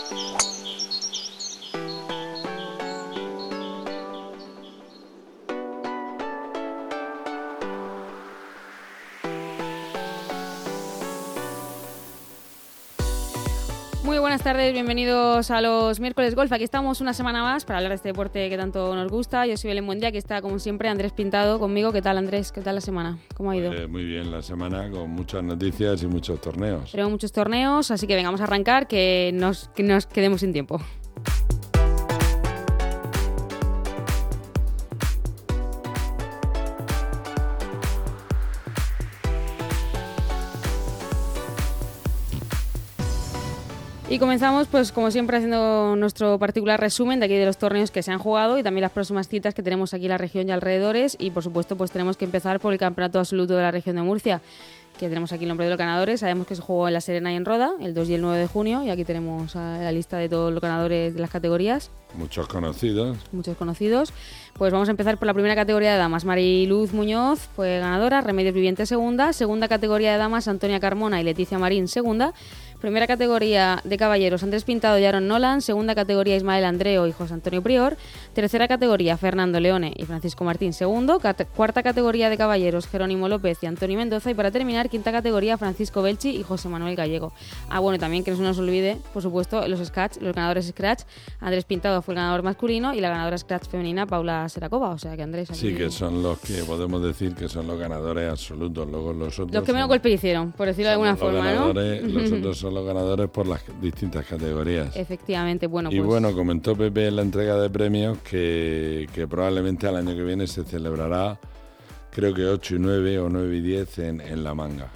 Muy buenas tardes, bienvenidos a los miércoles golf. Aquí estamos una semana más para hablar de este deporte que tanto nos gusta. Yo soy Belén Buendía, aquí está como siempre Andrés Pintado conmigo. ¿Qué tal, Andrés? ¿Qué tal la semana? ¿Cómo ha ido? Muy bien la semana, con muchas noticias y muchos torneos. Tenemos muchos torneos, así que venga, vamos a arrancar, que nos quedemos sin tiempo. Y comenzamos, pues como siempre, haciendo nuestro particular resumen de aquí de los torneos que se han jugado y también las próximas citas que tenemos aquí en la región y alrededores. Y por supuesto, pues tenemos que empezar por el Campeonato Absoluto de la región de Murcia, que tenemos aquí el nombre de los ganadores. Sabemos que se jugó en La Serena y en Roda, el 2 y el 9 de junio, y aquí tenemos la lista de todos los ganadores de las categorías. Muchos conocidos. Pues vamos a empezar por la primera categoría de damas. Mariluz Muñoz fue ganadora, Remedios Viviente segunda. Segunda categoría de damas, Antonia Carmona y Leticia Marín segunda. Primera categoría de caballeros, Andrés Pintado y Aaron Nolan. Segunda categoría, Ismael Andreo y José Antonio Prior. Tercera categoría, Fernando Leone y Francisco Martín segundo. Cuarta categoría de caballeros, Jerónimo López y Antonio Mendoza. Y para terminar, quinta categoría, Francisco Belchi y José Manuel Gallego. Bueno, y también que no se nos olvide, por supuesto, los ganadores Scratch. Andrés Pintado fue el ganador masculino y la ganadora Scratch femenina, Paula Seracova. O sea que Andrés... Aquí... Sí, que son los que podemos decir que son los ganadores absolutos. Luego los otros... Los que menos golpe hicieron, por decirlo de alguna forma, ¿no? Los otros son los ganadores por las distintas categorías. Efectivamente, bueno, pues... Y bueno, comentó Pepe en la entrega de premios que probablemente al año que viene se celebrará, creo que 8 y 9 o 9 y 10 en La Manga.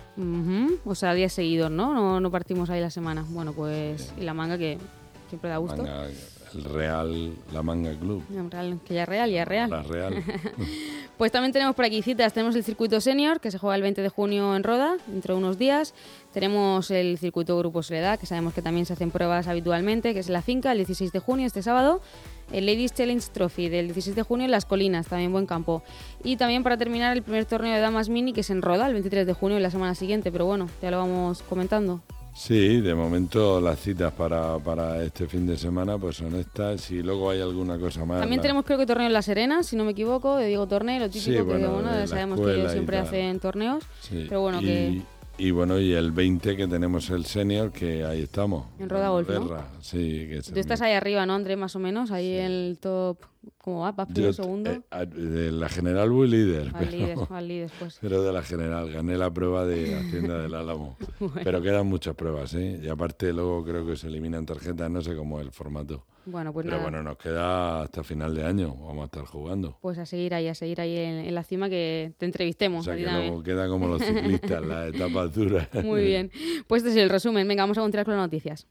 O sea, días seguidos, ¿no? No partimos ahí la semana. Bueno, pues... Sí. Y La Manga, que siempre da gusto. Manga, el Real La Manga Club. Que ya es real. La Real. Pues también tenemos por aquí citas. Tenemos el circuito senior, que se juega el 20 de junio en Roda, dentro de unos días. Tenemos el circuito Grupo Soledad, que sabemos que también se hacen pruebas habitualmente, que es en la finca, el 16 de junio, este sábado. El Ladies Challenge Trophy del 16 de junio en Las Colinas, también buen campo. Y también para terminar el primer torneo de damas mini, que es en Roda, el 23 de junio y la semana siguiente. Pero bueno, ya lo vamos comentando. Sí, de momento las citas para este fin de semana pues son estas, y luego hay alguna cosa más. También tenemos, creo que torneo en La Serena, si no me equivoco, de Diego Torneo, lo típico, sí, bueno, que ya sabemos que ellos siempre hacen torneos, sí. Pero bueno, y bueno, y el 20 que tenemos el senior, que ahí estamos. En Roda Golf, ¿no? Sí, que tú estás ahí arriba, ¿no, Andrés? Más o menos, ahí sí. En el top... ¿Cómo va? ¿Vas primero, segundo? De la general voy líder. Al líder, pues. Pero de la general, gané la prueba de Hacienda del Álamo. Bueno. Pero quedan muchas pruebas, ¿eh? Y aparte luego creo que se eliminan tarjetas, no sé cómo es el formato. Bueno, pues pero nada. Bueno, nos queda hasta final de año, vamos a estar jugando. Pues a seguir ahí en la cima, que te entrevistemos. O sea, que luego queda como los ciclistas, las etapas duras. Muy bien. Pues este es el resumen. Venga, vamos a continuar con las noticias.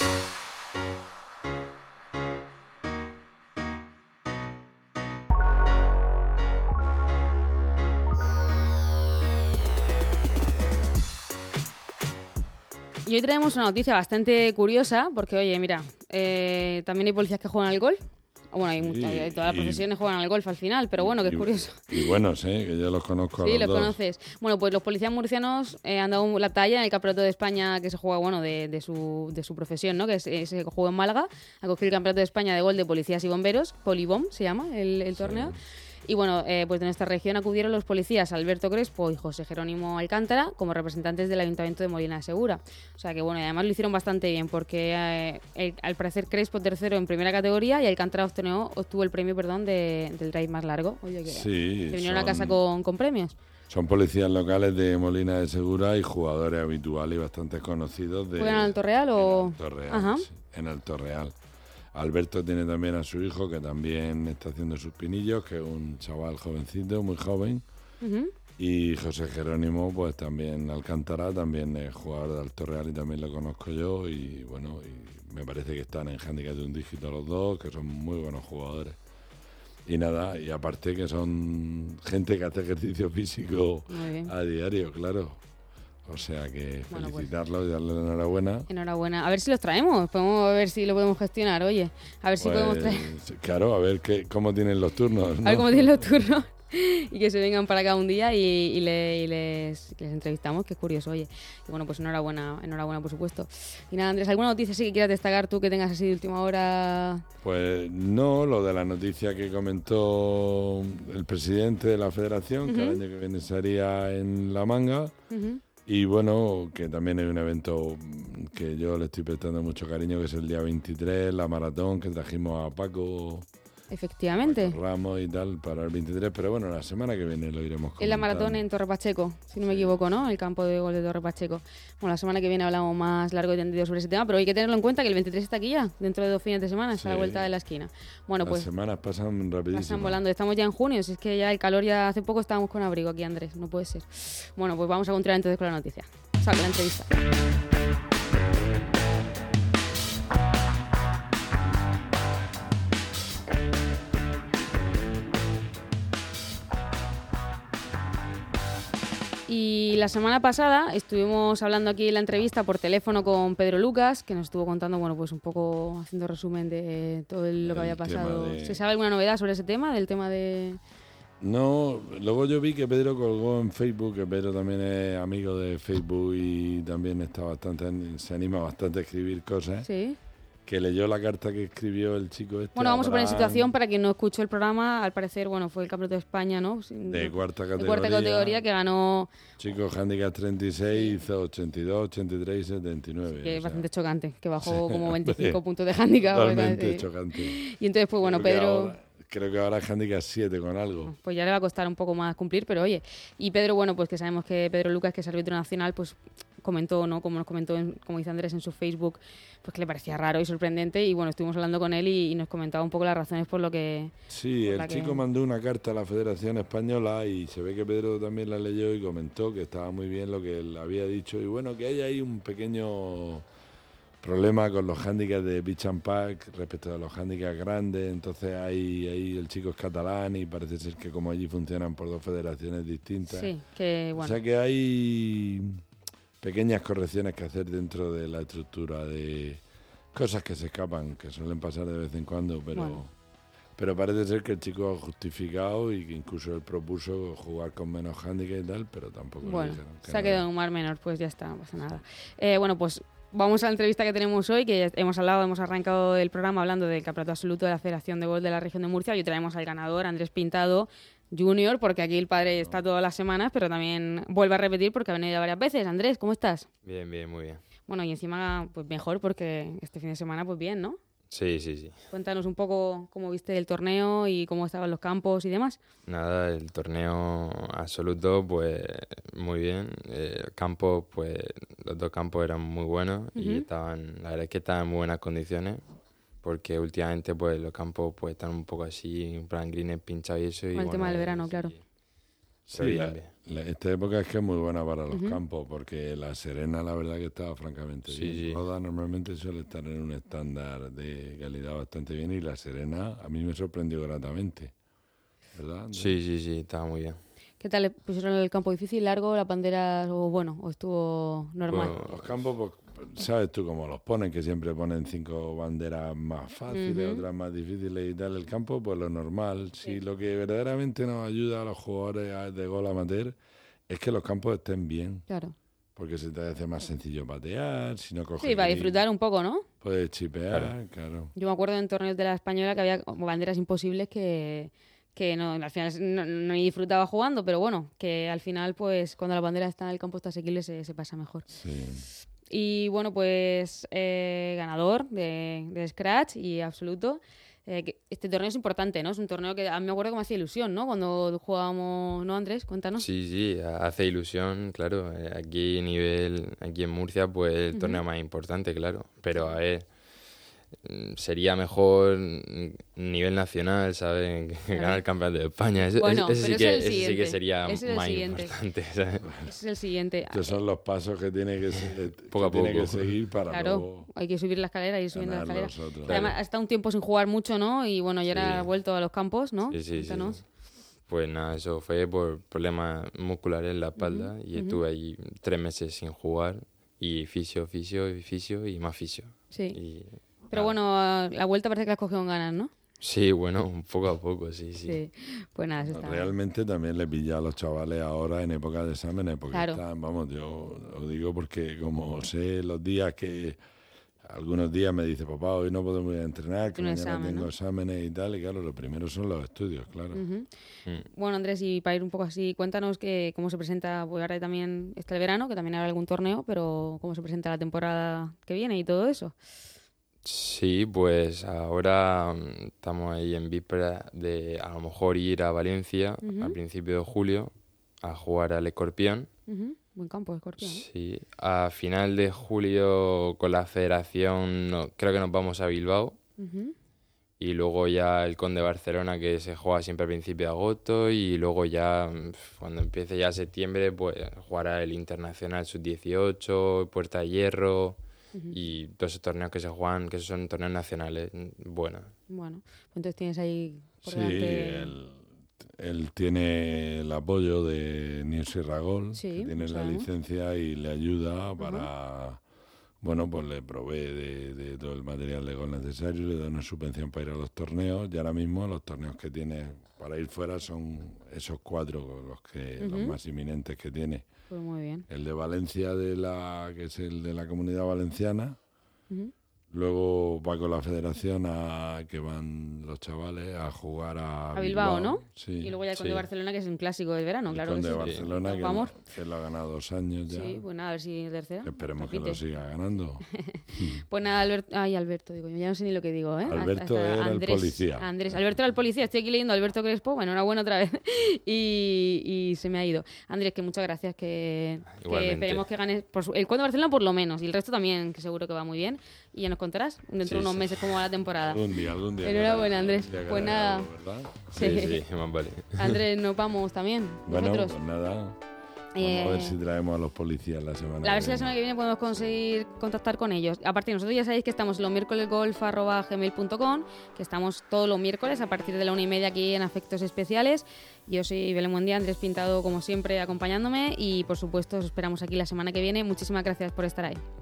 Y hoy traemos una noticia bastante curiosa, porque, oye, mira, también hay policías que juegan al golf. Bueno, hay todas las profesiones juegan al golf al final, pero bueno, que es curioso. Y buenos, que yo los conozco a los dos. Sí, los conoces. Bueno, pues los policías murcianos han dado la talla en el Campeonato de España que se juega, bueno, de su profesión, ¿no? Que se jugó en Málaga. Ha cogido el Campeonato de España de Gol de Policías y Bomberos, Polibom se llama el torneo. Y bueno, pues de nuestra región acudieron los policías Alberto Crespo y José Jerónimo Alcántara como representantes del Ayuntamiento de Molina de Segura. O sea que bueno, y además lo hicieron bastante bien porque al parecer Crespo tercero en primera categoría y Alcántara obtuvo el premio del drive más largo. Oye, que sí, vinieron a casa con premios. Son policías locales de Molina de Segura y jugadores habituales y bastante conocidos. ¿Juegan en Alto Real o...? En Alto Real, Ajá. Sí, en Alto Real. Alberto tiene también a su hijo, que también está haciendo sus pinillos, que es un chaval jovencito, muy joven. Uh-huh. Y José Jerónimo, pues también Alcántara, también es jugador de Alto Real y también lo conozco yo. Y bueno, y me parece que están en handicap de un dígito los dos, que son muy buenos jugadores. Y nada, y aparte que son gente que hace ejercicio físico a diario, claro. O sea que felicitarlos y darle la enhorabuena. Enhorabuena. A ver si los traemos. A ver si lo podemos gestionar, oye. A ver si podemos traer. Claro, a ver cómo tienen los turnos, ¿no? A ver cómo tienen los turnos. y que se vengan para acá un día y les entrevistamos, que es curioso, oye. Y bueno, pues enhorabuena por supuesto. Y nada, Andrés, ¿alguna noticia sí que quieras destacar tú que tengas así de última hora? Pues no, lo de la noticia que comentó el presidente de la federación, que el año que viene sería en La Manga. Y bueno, que también hay un evento que yo le estoy prestando mucho cariño, que es el día 23, la maratón, que trajimos a Paco Efectivamente. Ramos y tal para el 23, pero bueno, la semana que viene lo iremos comentando. Es la maratón en Torre Pacheco, si no me equivoco, ¿no? El campo de gol de Torre Pacheco. Bueno, la semana que viene hablamos más largo y tendido sobre ese tema, pero hay que tenerlo en cuenta que el 23 está aquí ya, dentro de 2 fines de semana, está a la vuelta de la esquina. Bueno, las pues semanas pasan rapidísimo. pasan volando, estamos ya en junio, si es que ya el calor ya hace poco estábamos con abrigo aquí, Andrés, no puede ser. Bueno, pues vamos a continuar entonces con la noticia. Saca la entrevista. Y la semana pasada estuvimos hablando aquí en la entrevista por teléfono con Pedro Lucas, que nos estuvo contando, bueno, pues un poco haciendo resumen de todo lo que había pasado. ¿Se sabe alguna novedad sobre ese tema, del tema de...? No, luego yo vi que Pedro colgó en Facebook, que Pedro también es amigo de Facebook y también se anima bastante a escribir cosas. Sí. Que leyó la carta que escribió el chico este. Bueno, vamos a poner en situación para quien no escuchó el programa. Al parecer, bueno, fue el Campeonato de España, ¿no? De cuarta categoría. De cuarta categoría que ganó... Chico handicap 36, hizo 82, 83 y 79. Que es bastante chocante, que bajó como 25 puntos de handicap. Totalmente chocante. Y entonces, pues bueno, Pedro... Creo que ahora es handicap 7 con algo. Pues ya le va a costar un poco más cumplir, pero oye. Y Pedro, bueno, pues que sabemos que Pedro Lucas, que es árbitro nacional, pues comentó, ¿no? Como nos comentó, como dice Andrés en su Facebook, pues que le parecía raro y sorprendente. Y bueno, estuvimos hablando con él y nos comentaba un poco las razones por lo que... Sí, el chico mandó una carta a la Federación Española y se ve que Pedro también la leyó y comentó que estaba muy bien lo que él había dicho. Y bueno, que hay ahí un pequeño problema con los handicaps de Beach and Pack respecto a los handicaps grandes. Entonces ahí el chico es catalán y parece ser que como allí funcionan por 2 federaciones distintas. Sí, que bueno. O sea que hay pequeñas correcciones que hacer dentro de la estructura, de cosas que se escapan, que suelen pasar de vez en cuando, pero parece ser que el chico ha justificado y que incluso él propuso jugar con menos handicap y tal, pero tampoco bueno, le dijeron que se ha quedado en un mar menor, pues ya está, no pasa nada. Bueno, pues vamos a la entrevista que tenemos hoy, que hemos arrancado el programa hablando del campeonato absoluto de la Federación de Golf de la región de Murcia. Hoy traemos al ganador, Andrés Pintado Junior, porque aquí el padre está todas las semanas, pero también vuelve a repetir porque ha venido ya varias veces. Andrés, ¿cómo estás? Bien, muy bien. Bueno, y encima, pues mejor, porque este fin de semana, pues bien, ¿no? Sí. Cuéntanos un poco cómo viste el torneo y cómo estaban los campos y demás. Nada, el torneo absoluto, pues muy bien. Campos, pues los 2 campos eran muy buenos y la verdad es que estaban en muy buenas condiciones, porque últimamente pues los campos pues están un poco así, en plan greens pinchados y eso. Con el tema del verano, claro. Sí, esta época es que es muy buena para los campos, porque la Serena la verdad que estaba francamente bien. Sí. Roda normalmente suele estar en un estándar de calidad bastante bien y la Serena a mí me sorprendió gratamente, ¿verdad? Sí, estaba muy bien. ¿Qué tal? ¿Pusieron el campo difícil, largo, las banderas o estuvo normal? Bueno, los campos, pues, sabes tú cómo los ponen, que siempre ponen 5 banderas más fáciles, otras más difíciles y tal. El campo, pues lo normal. Sí. Si lo que verdaderamente nos ayuda a los jugadores de gol amateur es que los campos estén bien. Claro. Porque se te hace más sencillo patear, si no coges... Sí, para disfrutar un poco, ¿no? Puedes chipear, claro. Yo me acuerdo en torneos de la Española que había banderas imposibles que no, al final no disfrutaba jugando, pero bueno, que al final, pues cuando la bandera está en el campo está asequible se pasa mejor. Sí. Y bueno, pues ganador de Scratch y absoluto. Este torneo es importante, ¿no? Es un torneo que a mí me acuerdo que me hacía ilusión, ¿no? Cuando jugábamos, ¿no, Andrés? Cuéntanos. Sí, hace ilusión, claro. Aquí en Murcia, pues el torneo más importante, claro. Pero a ver, sería mejor nivel nacional, ¿sabes? Que ganar el campeonato de España. Ese sí que sería más importante, ¿sabes? Ese es el siguiente. Estos son los pasos que tiene que seguir para luego hay que subir la escalera y ir subiendo la escalera. Claro. Además, ha estado un tiempo sin jugar mucho, ¿no? Y bueno, ya ahora ha vuelto a los campos, ¿no? Sí. Pues nada, eso fue por problemas musculares en la espalda y estuve ahí 3 meses sin jugar y fisio y más fisio. Sí. Y, pero bueno, la vuelta parece que la has cogido en ganas, ¿no? Sí, bueno, poco a poco, sí. Pues nada, eso está. Realmente también le pilla a los chavales ahora en época de exámenes, porque Claro. están, vamos, yo lo digo porque como sé los días que algunos días me dice, papá, hoy no podemos ir a entrenar, que Un mañana examen, tengo ¿no? exámenes y tal, y claro, lo primero son los estudios, claro. Ujú. Bueno, Andrés, y para ir un poco así, cuéntanos cómo se presenta, pues ahora también está el verano, que también habrá algún torneo, pero cómo se presenta la temporada que viene y todo eso. Sí, pues ahora estamos ahí en víspera de a lo mejor ir a Valencia a principios de julio a jugar al Escorpión. Ujú. Buen campo, Escorpión. Sí, a final de julio con la federación creo que nos vamos a Bilbao Ujú. y luego ya el Conde Barcelona que se juega siempre a principios de agosto y luego ya cuando empiece ya septiembre pues jugará el Internacional Sub-18, Puerta de Hierro y todos esos torneos que se juegan, que son torneos nacionales, buenos. Bueno, pues entonces tienes ahí por Sí, delante... él tiene el apoyo de Nils Ragol, Sí, que tiene lo la sabemos. licencia y le ayuda para, bueno, pues le provee de todo el material de gol necesario, le da una subvención para ir a los torneos y ahora mismo los torneos que tiene para ir fuera son esos 4 los más inminentes que tiene. Pues muy bien. El de Valencia, que es el de la Comunidad Valenciana. Ujú. Luego va con la federación que van los chavales a jugar A Bilbao, ¿no? Sí. Y luego ya el Conde Sí. Barcelona, que es un clásico del verano, El claro que Conde sí. de Barcelona, Nos vamos. que lo ha ganado 2 años ya. Sí, pues nada, a ver si tercera. Esperemos que repite. lo siga ganando. Pues nada, Alberto, digo yo, ya no sé ni lo que digo, ¿eh? Alberto era el policía. Alberto era el policía, estoy aquí leyendo Alberto Crespo, bueno, enhorabuena otra vez, y se me ha ido. Andrés, que muchas gracias, que Igualmente. esperemos que ganes, el Conde Barcelona por lo menos, y el resto también, que seguro que va muy bien, y ya nos contarás dentro de unos meses cómo va la temporada. Algún día. Enhorabuena, Andrés. Ya Pues quedará nada. algo, ¿verdad? Sí, más vale. Andrés, nos vamos también, Bueno, nosotros. pues nada. Vamos a ver si traemos a los policías la semana A ver si la que semana que viene podemos conseguir contactar con ellos. Aparte, nosotros ya sabéis que estamos los miércolesgolf@gmail.com, que estamos todos los miércoles a partir de la 1:30 aquí en Afectos Especiales. Yo soy Belén Buendía, Andrés Pintado como siempre acompañándome y por supuesto os esperamos aquí la semana que viene. Muchísimas gracias por estar ahí.